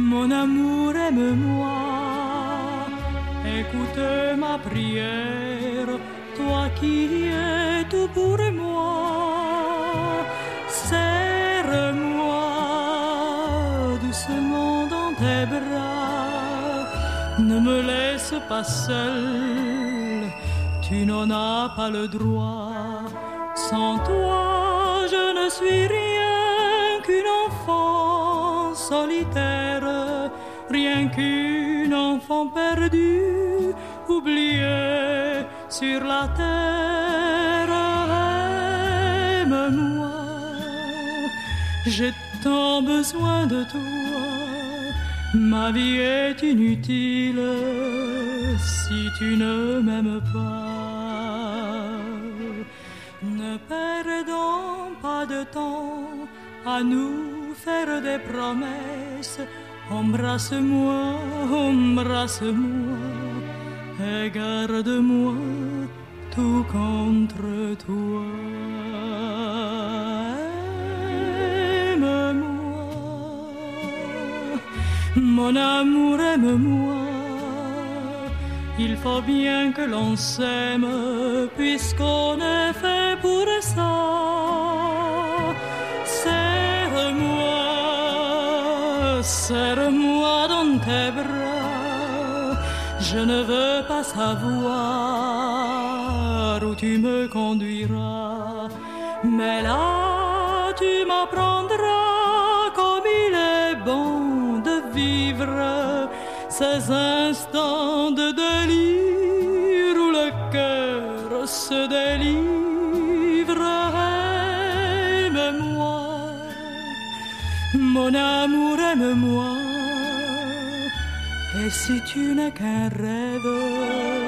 Mon amour, aime-moi, écoute ma prière, toi qui es tout pour moi. Serre-moi doucement dans tes bras, ne me laisse pas seule, tu n'en as pas le droit. Sans toi, je ne suis rien qu'une enfant solitaire, rien qu'une enfant perdue, oubliée sur la terre. Aime-moi, j'ai tant besoin de toi, ma vie est inutile si tu ne m'aimes pas. Ne perdons pas de temps à nous faire des promesses. Embrasse-moi, embrasse-moi et garde-moi tout contre toi. Aime-moi, mon amour, aime-moi. Il faut bien que l'on s'aime puisqu'on est fait pour ça. Serre-moi, serre-moi dans tes bras. Je ne veux pas savoir où tu me conduiras, mais là tu m'apprendras comme il est bon de vivre ces instants de délire où le cœur se délivre. Aime-moi, mon amour, aime-moi. Et si tu n'es qu'un rêve,